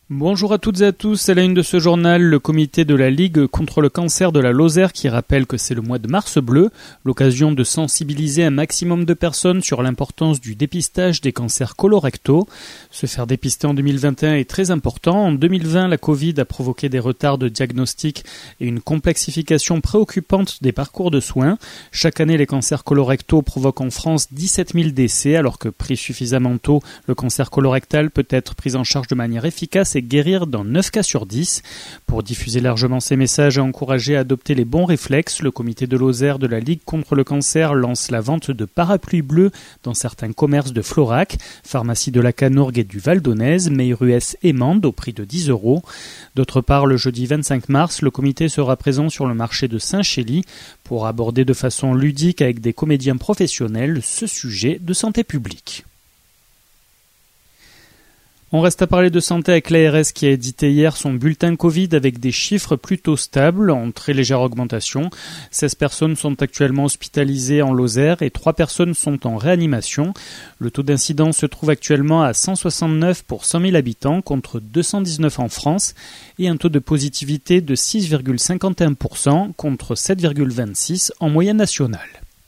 Bonjour à toutes et à tous, à la une de ce journal, le comité de la Ligue contre le cancer de la Lozère qui rappelle que c'est le mois de mars bleu, l'occasion de sensibiliser un maximum de personnes sur l'importance du dépistage des cancers colorectaux. Se faire dépister en 2021 est très important. En 2020, la Covid a provoqué des retards de diagnostic et une complexification préoccupante des parcours de soins. Chaque année, les cancers colorectaux provoquent en France 17 000 décès, alors que pris suffisamment tôt, le cancer colorectal peut être pris en charge de manière efficace et guérir dans 9 cas sur 10. Pour diffuser largement ces messages et encourager à adopter les bons réflexes, le comité de Lozère de la Ligue contre le cancer lance la vente de parapluies bleus dans certains commerces de Florac, pharmacie de la Canourgue et du Val d'Aunaise, Meyruès et Mende au prix de 10 €. D'autre part, le jeudi 25 mars, le comité sera présent sur le marché de Saint-Chély pour aborder de façon ludique avec des comédiens professionnels ce sujet de santé publique. On reste à parler de santé avec l'ARS qui a édité hier son bulletin Covid avec des chiffres plutôt stables, en très légère augmentation. 16 personnes sont actuellement hospitalisées en Lozère et 3 personnes sont en réanimation. Le taux d'incidence se trouve actuellement à 169 pour 100 000 habitants contre 219 en France et un taux de positivité de 6,51% contre 7,26 en moyenne nationale.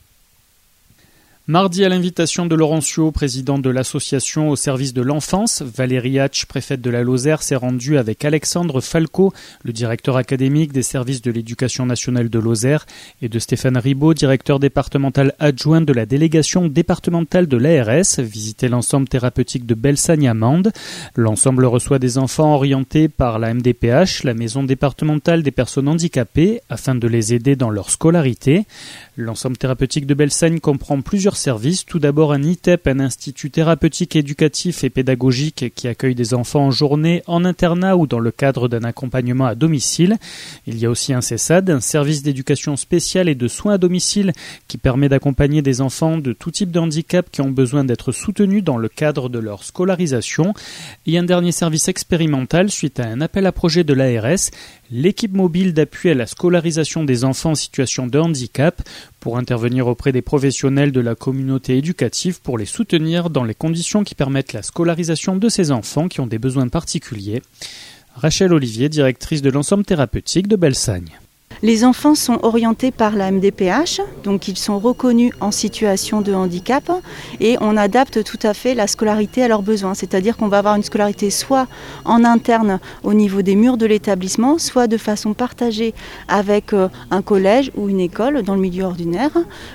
Mardi, à l'invitation de Laurencio, président de l'association au service de l'enfance, Valérie Hatch, préfète de la Lozère, s'est rendue avec Alexandre Falco, le directeur académique des services de l'éducation nationale de Lozère, et de Stéphane Ribaud, directeur départemental adjoint de la délégation départementale de l'ARS, visiter l'ensemble thérapeutique de Belsagne à Mende. L'ensemble reçoit des enfants orientés par la MDPH, la maison départementale des personnes handicapées, afin de les aider dans leur scolarité. L'ensemble thérapeutique de Belsagne comprend plusieurs services. Tout d'abord un ITEP, un institut thérapeutique, éducatif et pédagogique qui accueille des enfants en journée, en internat ou dans le cadre d'un accompagnement à domicile. Il y a aussi un CESAD, un service d'éducation spéciale et de soins à domicile qui permet d'accompagner des enfants de tout type de handicap qui ont besoin d'être soutenus dans le cadre de leur scolarisation. Et un dernier service expérimental suite à un appel à projet de l'ARS, l'équipe mobile d'appui à la scolarisation des enfants en situation de handicap pour intervenir auprès des professionnels de la communauté éducative pour les soutenir dans les conditions qui permettent la scolarisation de ces enfants qui ont des besoins particuliers. Rachel Olivier, directrice de l'ensemble thérapeutique de Belsagne. Les enfants sont orientés par la MDPH, donc ils sont reconnus en situation de handicap et on adapte tout à fait la scolarité à leurs besoins. C'est-à-dire qu'on va avoir une scolarité soit en interne au niveau des murs de l'établissement, soit de façon partagée avec un collège ou une école dans le milieu ordinaire,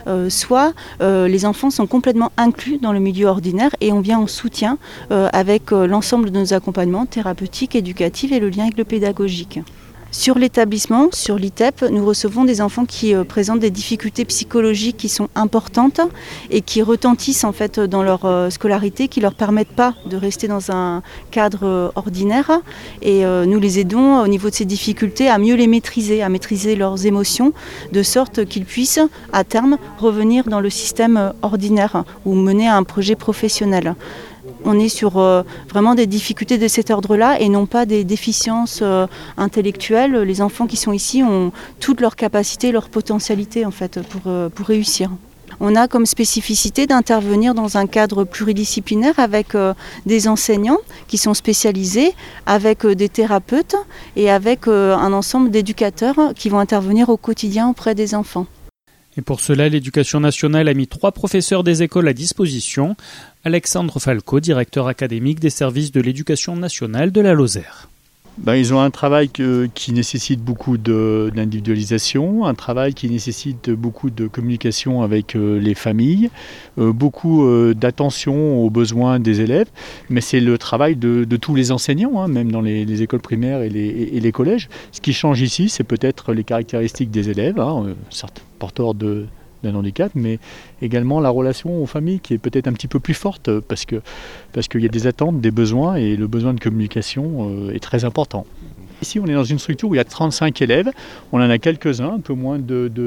soit les enfants sont complètement inclus dans le milieu ordinaire et on vient en soutien avec l'ensemble de nos accompagnements thérapeutiques, éducatifs et le lien avec le pédagogique. Sur l'établissement, sur l'ITEP, nous recevons des enfants qui présentent des difficultés psychologiques qui sont importantes et qui retentissent en fait dans leur scolarité, qui ne leur permettent pas de rester dans un cadre ordinaire. Et nous les aidons au niveau de ces difficultés à mieux les maîtriser, à maîtriser leurs émotions, de sorte qu'ils puissent à terme revenir dans le système ordinaire ou mener un projet professionnel. On est sur vraiment des difficultés de cet ordre-là et non pas des déficiences intellectuelles. Les enfants qui sont ici ont toutes leurs capacités, leurs potentialités en fait pour réussir. On a comme spécificité d'intervenir dans un cadre pluridisciplinaire avec des enseignants qui sont spécialisés, avec des thérapeutes et avec un ensemble d'éducateurs qui vont intervenir au quotidien auprès des enfants. Et pour cela, l'Éducation nationale a mis 3 professeurs des écoles à disposition. Alexandre Falco, directeur académique des services de l'Éducation nationale de la Lozère. Ils ont un travail qui nécessite beaucoup d'individualisation, un travail qui nécessite beaucoup de communication avec les familles, beaucoup d'attention aux besoins des élèves, mais c'est le travail de tous les enseignants, même dans les écoles primaires et les collèges. Ce qui change ici, c'est peut-être les caractéristiques des élèves, certes porteurs d'un handicap, mais également la relation aux familles qui est peut-être un petit peu plus forte parce qu'il y a des attentes, des besoins et le besoin de communication est très important. Ici, on est dans une structure où il y a 35 élèves, on en a quelques-uns, un peu moins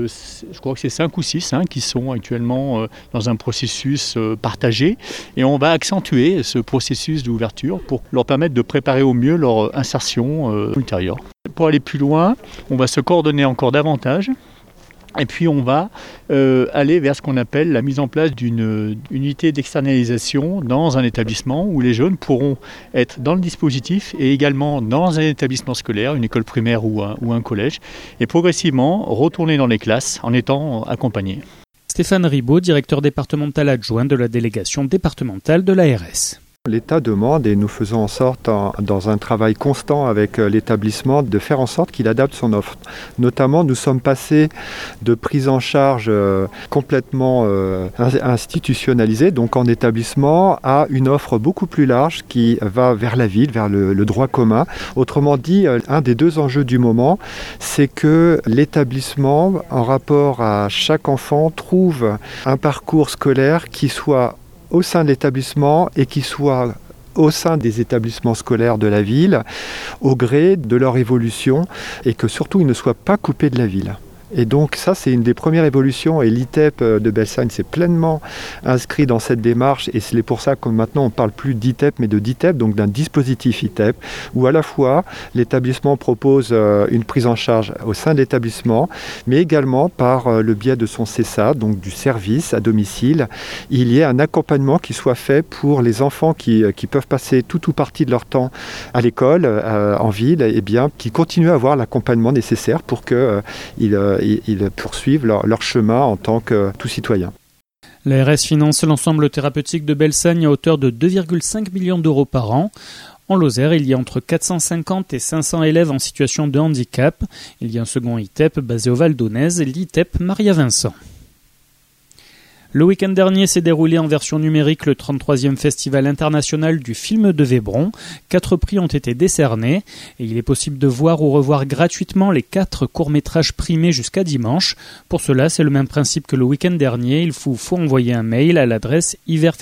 je crois que c'est 5 ou 6 qui sont actuellement dans un processus partagé et on va accentuer ce processus d'ouverture pour leur permettre de préparer au mieux leur insertion ultérieure. Pour aller plus loin, on va se coordonner encore davantage Et puis on va aller vers ce qu'on appelle la mise en place d'une unité d'externalisation dans un établissement où les jeunes pourront être dans le dispositif et également dans un établissement scolaire, une école primaire ou un collège, et progressivement retourner dans les classes en étant accompagnés. Stéphane Ribaud, directeur départemental adjoint de la délégation départementale de l'ARS. L'État demande, et nous faisons en sorte, dans un travail constant avec l'établissement, de faire en sorte qu'il adapte son offre. Notamment, nous sommes passés de prise en charge complètement institutionnalisée, donc en établissement, à une offre beaucoup plus large qui va vers la ville, vers le droit commun. Autrement dit, un des deux enjeux du moment, c'est que l'établissement, en rapport à chaque enfant, trouve un parcours scolaire qui soit au sein de l'établissement et qui soit au sein des établissements scolaires de la ville, au gré de leur évolution, et que surtout ils ne soient pas coupés de la ville. Et donc ça, c'est une des premières évolutions, et l'ITEP de Belsagne s'est pleinement inscrit dans cette démarche, et c'est pour ça que maintenant on ne parle plus d'ITEP mais de DITEP, donc d'un dispositif ITEP, où à la fois l'établissement propose une prise en charge au sein de l'établissement, mais également par le biais de son CESA, donc du service à domicile, il y ait un accompagnement qui soit fait pour les enfants qui peuvent passer tout ou partie de leur temps à l'école, en ville, et bien qui continuent à avoir l'accompagnement nécessaire pour qu'ils poursuivent leur chemin en tant que tout citoyen. L'ARS finance l'ensemble thérapeutique de Belsagne à hauteur de 2,5 millions d'euros par an. En Lozère, il y a entre 450 et 500 élèves en situation de handicap. Il y a un second ITEP basé au Val d'Aunaise, l'ITEP Maria Vincent. Le week-end dernier s'est déroulé en version numérique le 33e Festival international du film de Vébron. 4 prix ont été décernés et il est possible de voir ou revoir gratuitement les 4 courts-métrages primés jusqu'à dimanche. Pour cela, c'est le même principe que le week-end dernier. Il faut envoyer un mail à l'adresse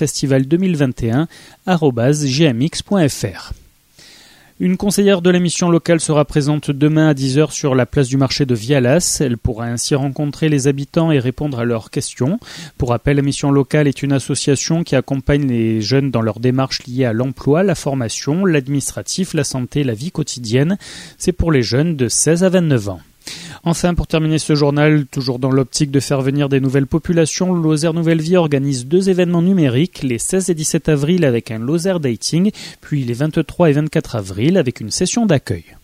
hiverfestival2021@gmx.fr. Une conseillère de la mission locale sera présente demain à 10h sur la place du marché de Vialas. Elle pourra ainsi rencontrer les habitants et répondre à leurs questions. Pour rappel, la mission locale est une association qui accompagne les jeunes dans leurs démarches liées à l'emploi, la formation, l'administratif, la santé, la vie quotidienne. C'est pour les jeunes de 16 à 29 ans. Enfin, pour terminer ce journal, toujours dans l'optique de faire venir des nouvelles populations, Lozère Nouvelle Vie organise 2 événements numériques, les 16 et 17 avril avec un Lozère Dating, puis les 23 et 24 avril avec une session d'accueil.